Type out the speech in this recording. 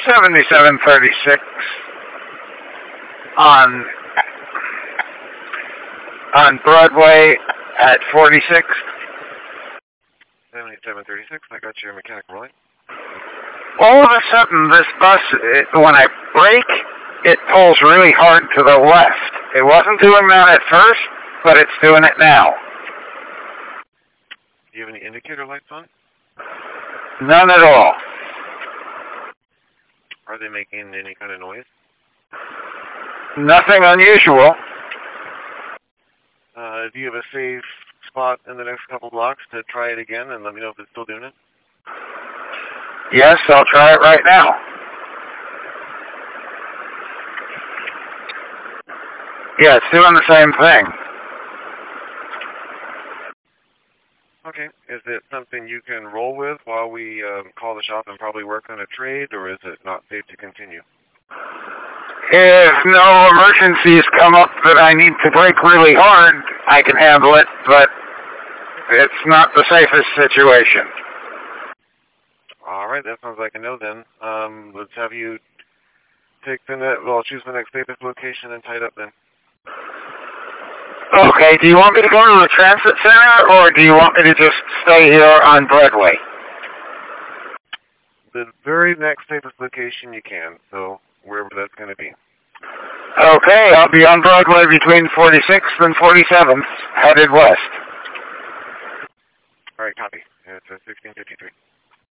7736 on Broadway at 46th. 7736, I got your mechanic rolling. All of a sudden, this bus, when I brake, it pulls really hard to the left. It wasn't doing that at first, but it's doing it now. Do you have any indicator lights on? None at all. Are they making any kind of noise? Nothing unusual. Do you have a safe spot in the next couple blocks to try it again and let me know if it's still doing it? Yes, I'll try it right now. Yeah, it's doing the same thing. Okay. Is it something you can roll with while we call the shop and probably work on a trade, or is it not safe to continue? If no emergencies come up that I need to brake really hard, I can handle it, but it's not the safest situation. All right, that sounds like a no then. Let's have you choose the next safest location and tie it up then. Okay, do you want me to go to the transit center, or do you want me to just stay here on Broadway? The very next safest location you can, so wherever that's going to be. Okay, I'll be on Broadway between 46th and 47th, headed west. All right, copy. It's 1653.